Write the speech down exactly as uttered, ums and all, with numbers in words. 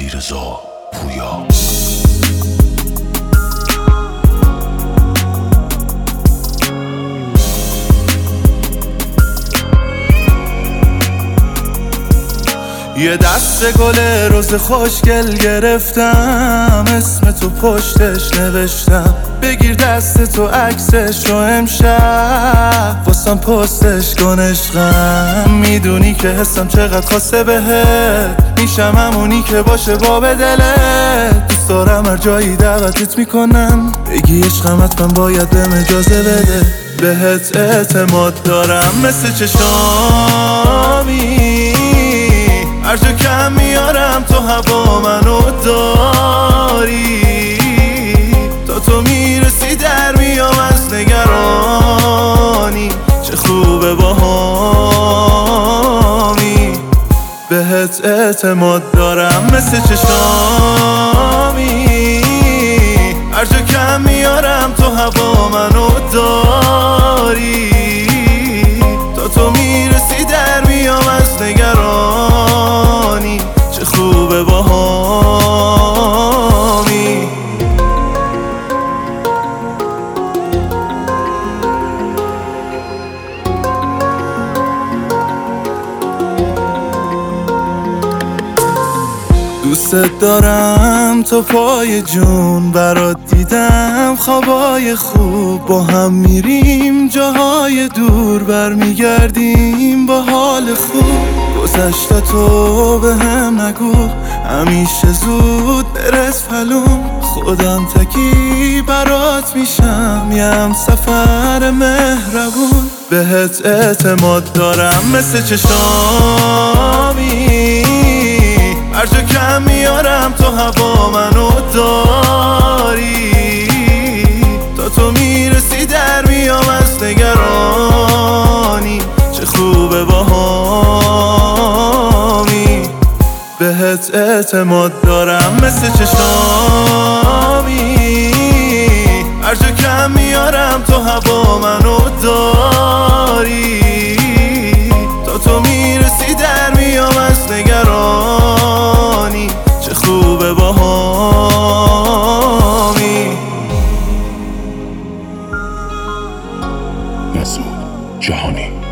علیرضا پویا. یه دست گل روز خوشگل گرفتم، اسم تو پشتش نوشتم، بگیر دست تو عکسش رو امشب واسم پستش کن عشقم. میدونی که حسم چقدر خاصه بهت، میشم همونی که باشه باب دلت. دوست دارم هر جایی دعوتت میکنم، بگی عشقم حتما باید بهم اجازه بده. بهت اعتماد دارم مثل چشامی، هر جا کم میارم تو هوا منو داری. تا تو میرسی در میام از نگرانی، چه خوبه با همی. بهت اعتماد دارم مثل چشامی، هر جا کم میارم تو هوا منو داری. تا تو میرسی در میام از نگرانی، چه خوبه با همی. دوست دارم تو پای جون برات دیدم، خوابای خوب با هم میریم جاهای دور، برمیگردیم با حال خوب. گذشته تو به هم نگو، همیشه زود برس پلوم. خودم تکی برات میشم، یه هم سفر مهربون. بهت اعتماد دارم مثل چشامی، هر جا کم میارم تو هوا منو داری. تا تو میرسی در میام از نگرانی، چه خوبه با همی. بهت اعتماد دارم مثل چشامی، هر جا کم میارم تو هوا منو داری. تا تو میرسی در میام از نگرانی، چه خوبه با همی. مسعود جهانی.